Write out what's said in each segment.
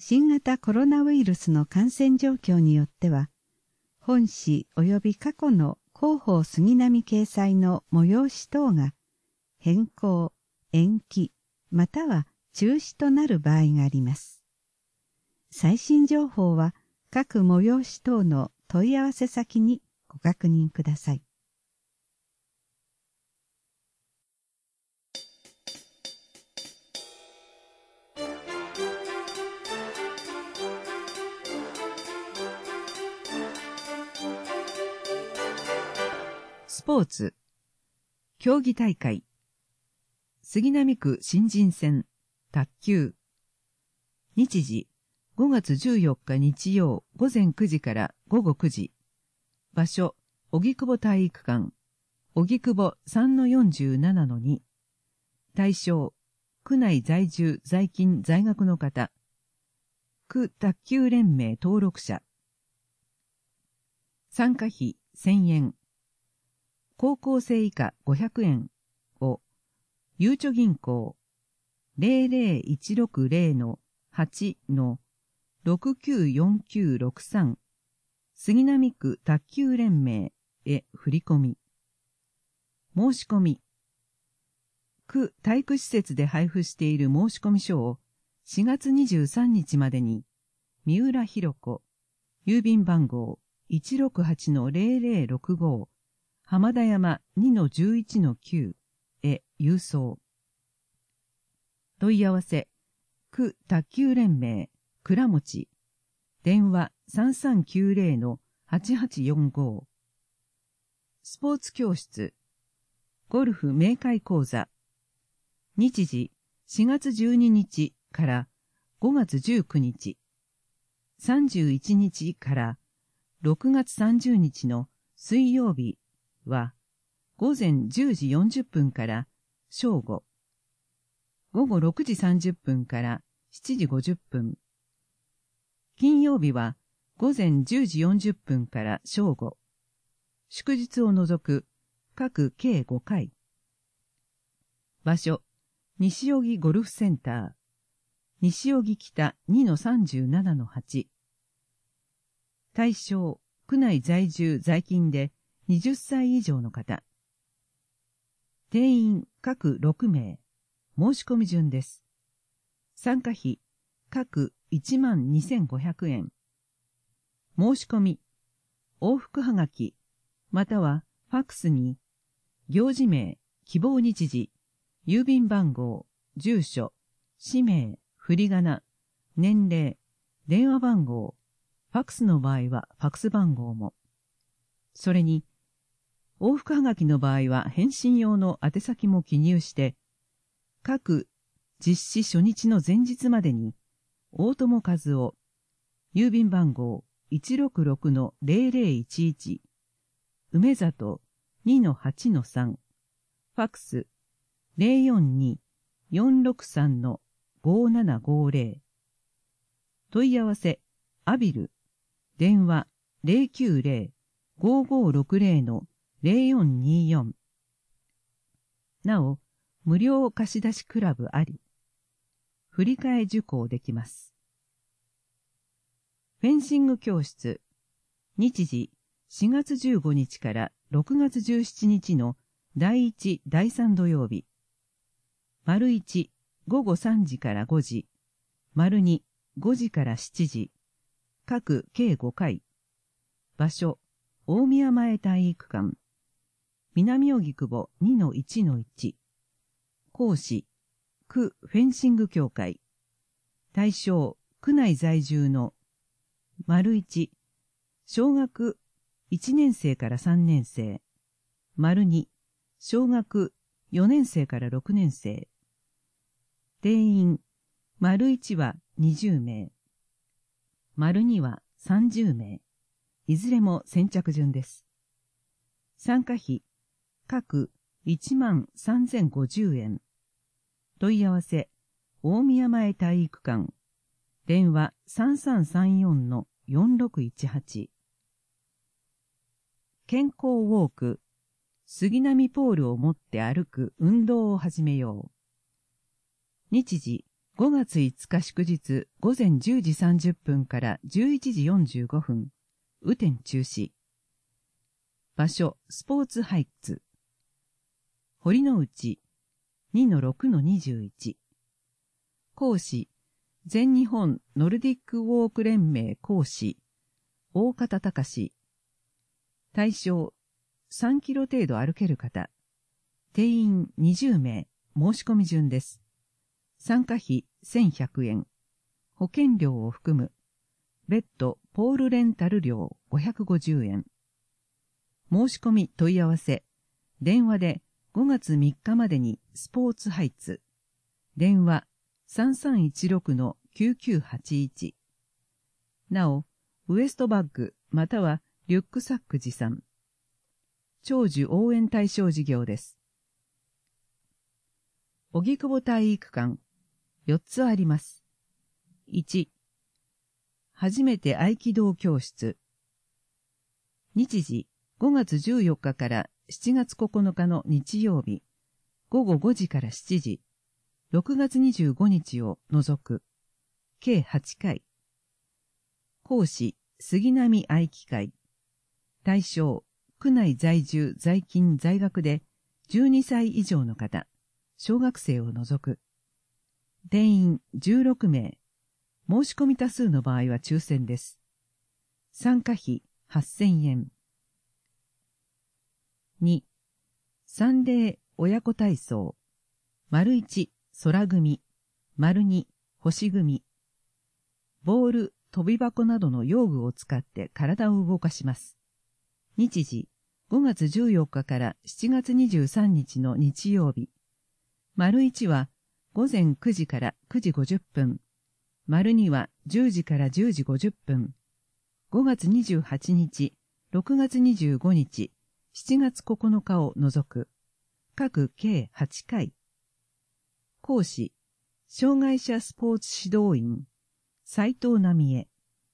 新型コロナウイルスの感染状況によっては、本誌及び過去の広報杉並掲載の催し等が変更、延期、または中止となる場合があります。最新情報は各催し等の問い合わせ先にご確認ください。 スポーツ競技大会杉並区新人戦卓球日時5月14日日曜午前9時から午後9時場所荻窪体育館荻窪 3-47-2 対象区内在住在勤在学の方区卓球連盟登録者参加費1000円高校生以下500円を、ゆうちょ銀行 00160-8-694963 杉並区卓球連盟へ振り込み。申し込み。区体育施設で配布している申込書を4月23日までに、三浦弘子、郵便番号 168-0065浜田山 2-11-9 へ郵送。問い合わせ、区卓球連盟、倉持、電話 3390-8845。スポーツ教室、ゴルフ明快講座。日時、4月12日から5月19日、31日から6月30日の水曜日、は午前10時40分から正午、午後6時30分から7時50分、金曜日は午前10時40分から正午、祝日を除く各計5回、場所、西荻ゴルフセンター、西荻北 2-37-8、対象、区内在住在勤で20歳以上の方。定員各6名。申し込み順です。参加費各12,500円。申し込み、往復はがき、またはファックスに、行事名、希望日時、郵便番号、住所、氏名、振り仮名、年齢、電話番号、ファックスの場合はファックス番号も。それに、往復はがきの場合は返信用の宛先も記入して、各実施初日の前日までに、大友和夫、郵便番号 166-0011、梅里 2-8-3、ファックス 042-463-5750、問い合わせ、アビル、電話 090-5560-0424。なお、無料貸し出しクラブあり。振り替え受講できます。フェンシング教室。日時4月15日から6月17日の第1、第3土曜日。丸1、午後3時から5時。丸2、5時から7時。各計5回。場所、大宮前体育館。南荻窪 2-1-1。講師、区フェンシング協会。対象、区内在住の、丸1、小学1年生から3年生。丸2、小学4年生から6年生。定員、丸1は20名。丸2は30名。いずれも先着順です。参加費、各13,050円。問い合わせ、大宮前体育館。電話 3334-4618。健康ウォーク、杉並ポールを持って歩く運動を始めよう。日時 5月5日祝日午前10時30分から11時45分、雨天中止。場所、スポーツハイツ。堀之内 2-6-21。講師、全日本ノルディックウォーク連盟講師、大方隆。対象、3キロ程度歩ける方。定員20名、申し込み順です。参加費1100円。保険料を含む。別途ポールレンタル料550円。申し込み問い合わせ。電話で5月3日までにスポーツハイツ。電話 3316-9981。なお、ウエストバッグまたはリュックサック持参。長寿応援対象事業です。荻窪体育館、4つあります。1、初めて合気道教室。日時、5月14日から7月9日の日曜日、午後5時から7時、6月25日を除く、計8回。講師、杉並合気会。対象、区内在住在勤在学で12歳以上の方、小学生を除く。定員16名。申し込み多数の場合は抽選です。参加費8000円。2、サンデー親子体操。丸1、空組。丸2、星組。ボール、飛び箱などの用具を使って体を動かします。日時、5月14日から7月23日の日曜日。丸1は午前9時から9時50分。丸2は10時から10時50分。5月28日、6月25日、7月9日を除く。各計8回。講師、障害者スポーツ指導員、斉藤奈美恵。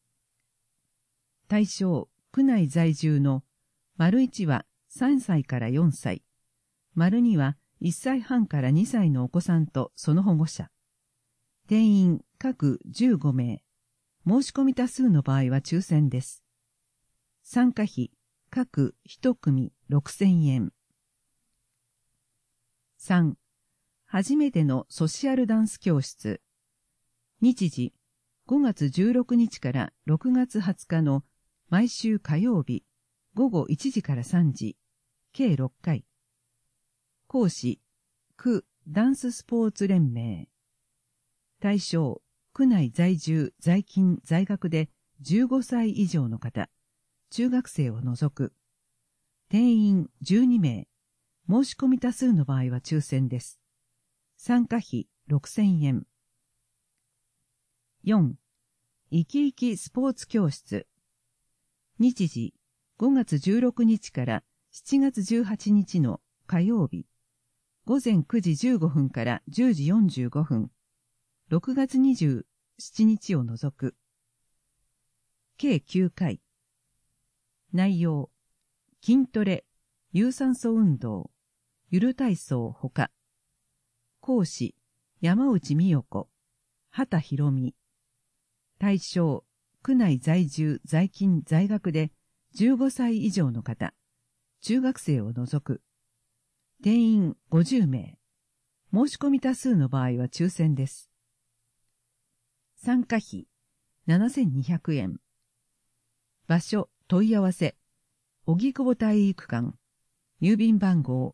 対象、区内在住の丸1は3歳から4歳。丸2は1歳半から2歳のお子さんとその保護者。定員各15名。申し込み多数の場合は抽選です。参加費各1組6000円。3、初めてのソシアルダンス教室。日時、5月16日から6月20日の毎週火曜日、午後1時から3時、計6回。講師、区ダンススポーツ連盟。対象、区内在住在勤在学で15歳以上の方、中学生を除く。定員12名。申し込み多数の場合は抽選です。参加費6000円。4、生き生きスポーツ教室。日時、5月16日から7月18日の火曜日、午前9時15分から10時45分、6月27日を除く。計9回。内容、筋トレ、有酸素運動、ゆる体操ほか。講師、山内美代子、畑博美。対象、区内在住在勤在学で15歳以上の方、中学生を除く。定員50名。申し込み多数の場合は抽選です。参加費7200円。場所問い合わせ。荻窪体育館。郵便番号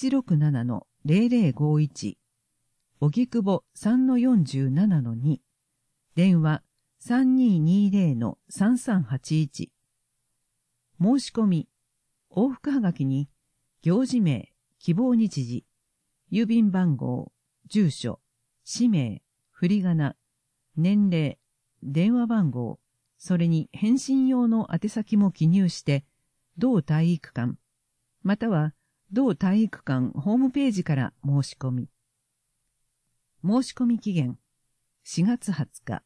167-0051。荻窪 3-47-2。電話 3220-3381。申し込み。往復はがきに、行事名、希望日時、郵便番号、住所、氏名、振り仮名、年齢、電話番号、それに返信用の宛先も記入して、同体育館、または同体育館ホームページから申し込み。申し込み期限、4月20日。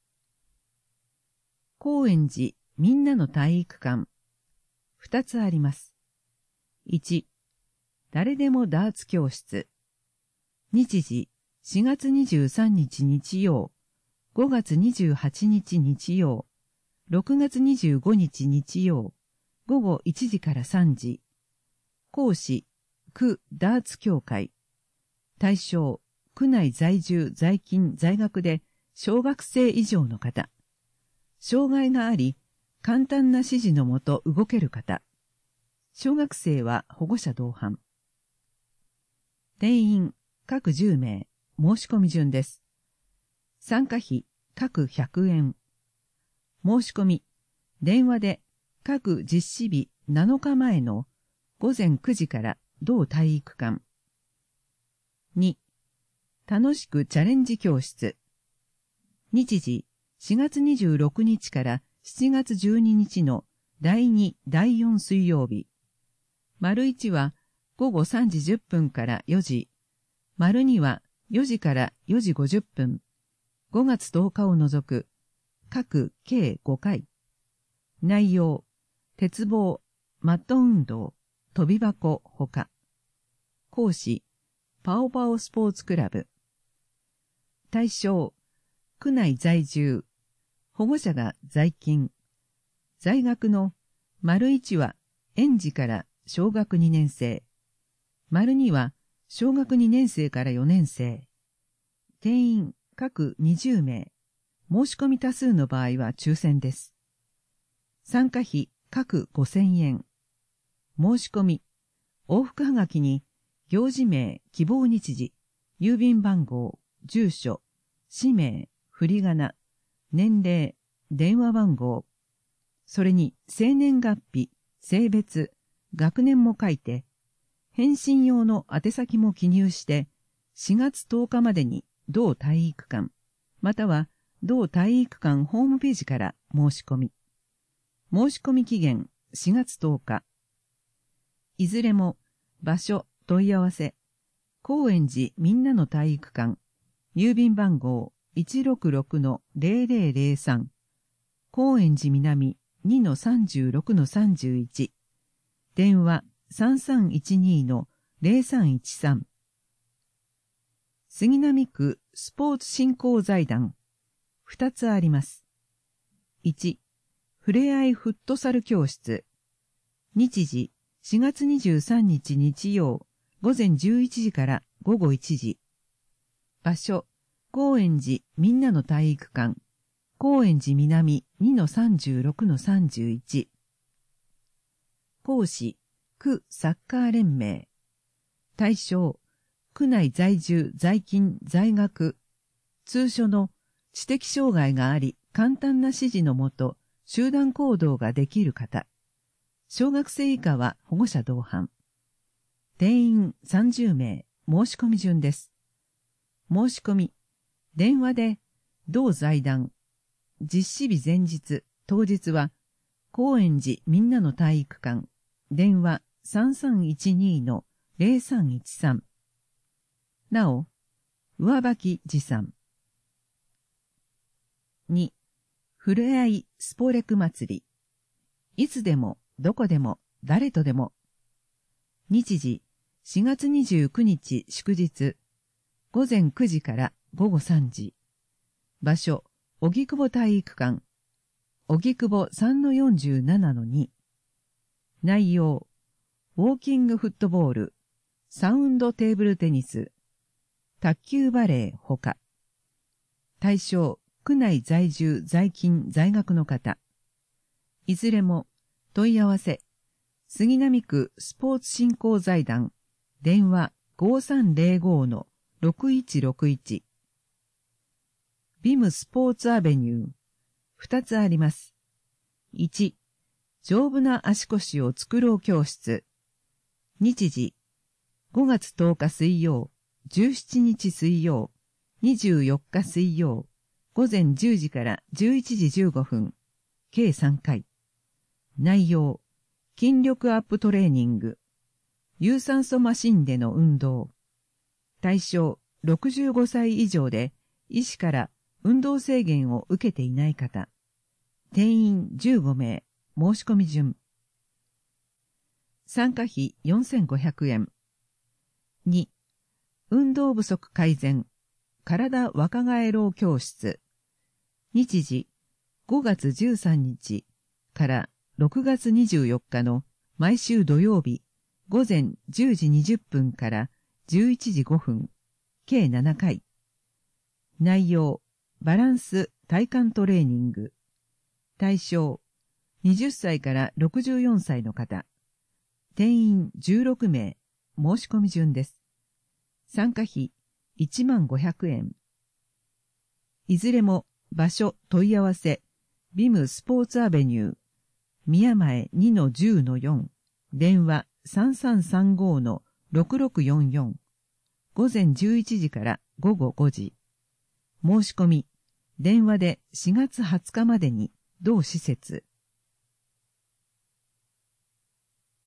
高円寺みんなの体育館、2つあります。1、誰でもダーツ教室。日時、 4月23日日曜、5月28日日曜、6月25日日曜、午後1時から3時。講師、区ダーツ協会。対象、区内在住、在勤、在学で小学生以上の方。障害があり、簡単な指示のもと動ける方。小学生は保護者同伴。定員、各10名。申し込み順です。参加費、各100円。申し込み、電話で各実施日7日前の午前9時から同体育館。2、楽しくチャレンジ教室。日時、4月26日から7月12日の第2、第4水曜日。丸1は午後3時10分から4時。丸2は4時から4時50分。5月10日を除く。各計5回。内容、鉄棒、マット運動、飛び箱ほか。講師、パオパオスポーツクラブ。対象、区内在住、保護者が在勤。在学の、丸1は園児から小学2年生。丸2は小学2年生から4年生。定員、各20名。申し込み多数の場合は抽選です。参加費、各5000円。申し込み、往復はがきに、行事名、希望日時、郵便番号、住所、氏名、振り仮名、年齢、電話番号、それに生年月日、性別、学年も書いて、返信用の宛先も記入して、4月10日までに同体育館、または同体育館ホームページから申し込み。申し込み期限4月10日。いずれも場所問い合わせ、高円寺みんなの体育館、郵便番号 166-0003、高円寺南 2-36-31、電話 3312-0313。杉並区スポーツ振興財団、2つあります。1、ふれあいフットサル教室。日時、4月23日日曜、午前11時から午後1時。場所、高円寺みんなの体育館、高円寺南 2-36-31。講師、区サッカー連盟。対象、区内在住、在勤、在学。通所の知的障害があり、簡単な指示のもと、集団行動ができる方。小学生以下は保護者同伴。定員30名、申し込み順です。申し込み、電話で、同財団、実施日前日、当日は、高円寺みんなの体育館、電話 3312-0313。なお、上履き持参。2、ふれあいスポレク祭り。いつでも、どこでも、誰とでも。日時、4月29日祝日。午前9時から午後3時。場所、荻窪体育館。荻窪 3-47-2。内容、ウォーキングフットボール、サウンドテーブルテニス、卓球バレーほか。対象、区内在住、在勤、在学の方。いずれも、問い合わせ、杉並区スポーツ振興財団、電話 5305-6161。ビムスポーツアベニュー、2つあります。1、丈夫な足腰を作ろう教室。日時、5月10日水曜、17日水曜、24日水曜、午前10時から11時15分、計3回。内容、筋力アップトレーニング、有酸素マシンでの運動。対象、65歳以上で、医師から運動制限を受けていない方。定員15名、申し込み順。参加費4500円。2、運動不足改善。 体若返ろう教室。日時5月13日から6月24日の毎週土曜日午前10時20分から11時5分、計7回。内容、バランス体幹トレーニング。対象、20歳から64歳の方。定員16名、申し込み順です。参加費15,500円。いずれも場所問い合わせ、ビムスポーツアベニュー、宮前 2-10-4、電話 3335-6644、午前11時から午後5時。申し込み、電話で4月20日までに同施設。